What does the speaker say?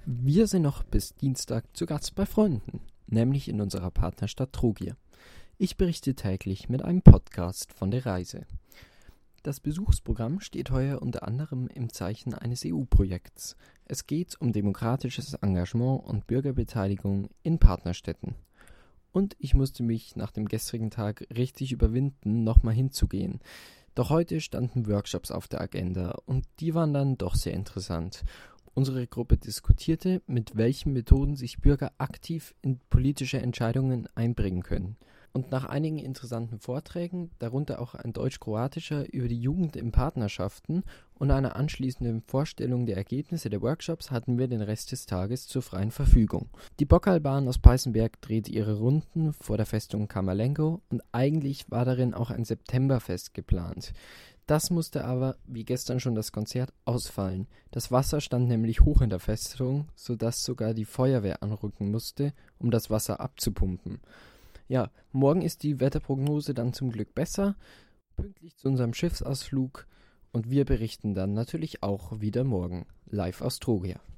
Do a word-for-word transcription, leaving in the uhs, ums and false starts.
Wir sind noch bis Dienstag zu Gast bei Freunden, nämlich in unserer Partnerstadt Trogir. Ich berichte täglich mit einem Podcast von der Reise. Das Besuchsprogramm steht heuer unter anderem im Zeichen eines E U-Projekts. Es geht um demokratisches Engagement und Bürgerbeteiligung in Partnerstädten. Und ich musste mich nach dem gestrigen Tag richtig überwinden, nochmal hinzugehen. Doch heute standen Workshops auf der Agenda und die waren dann doch sehr interessant. Unsere Gruppe diskutierte, mit welchen Methoden sich Bürger aktiv in politische Entscheidungen einbringen können. Und nach einigen interessanten Vorträgen, darunter auch ein deutsch-kroatischer über die Jugend in Partnerschaften und einer anschließenden Vorstellung der Ergebnisse der Workshops, hatten wir den Rest des Tages zur freien Verfügung. Die Bockalbahn aus Peißenberg dreht ihre Runden vor der Festung Camerlengo und eigentlich war darin auch ein Septemberfest geplant. Das musste aber, wie gestern schon das Konzert, ausfallen. Das Wasser stand nämlich hoch in der Festung, sodass sogar die Feuerwehr anrücken musste, um das Wasser abzupumpen. Ja, morgen ist die Wetterprognose dann zum Glück besser, pünktlich zu unserem Schiffsausflug, und wir berichten dann natürlich auch wieder morgen, live aus Trogir.